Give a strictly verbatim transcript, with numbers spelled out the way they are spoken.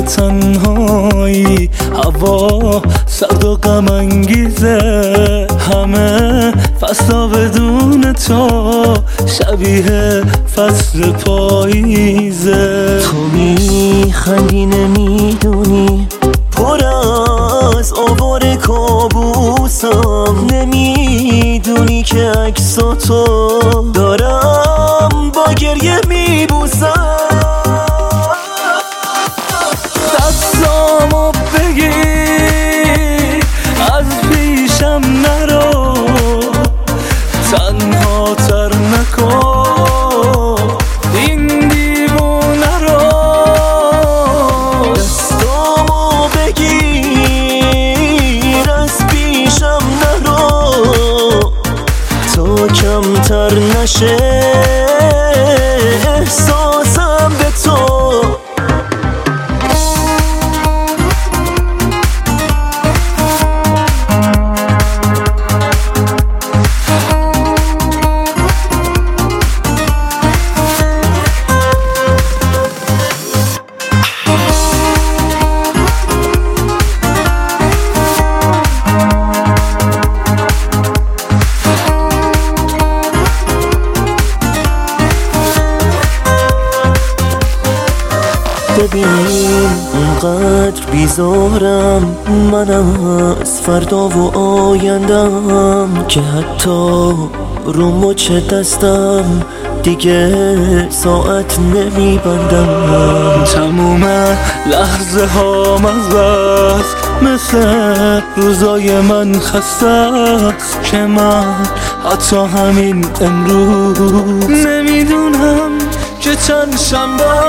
تنهایی، هوا سرد و غم انگیزه، همه فصلا بدون تو شبیه فصل پاییزه. تو میخندی نمیدونی پر از آوار کابوسم، نمیدونی که عکساتو دارم با گریه میبوسم. دستامو بگیر از پیشم نرو، تنها تر نکن این دیوونه رو. دستامو بگیر از پیشم نرو تا کمتر نشه احساسم به تو. ببین اونقدر بیزارم من از فردا و آیندم که حتی رو مچ دستم دیگه ساعت نمیبندم. تموم لحظه ها مزست، مثل روزای من خسته است که من حتی همین امروز نمیدونم که چند شنبه